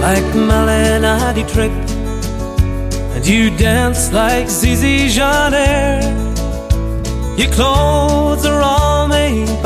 like Melanie Tripp, and you dance like Zizi Jeanne. Your clothes are all made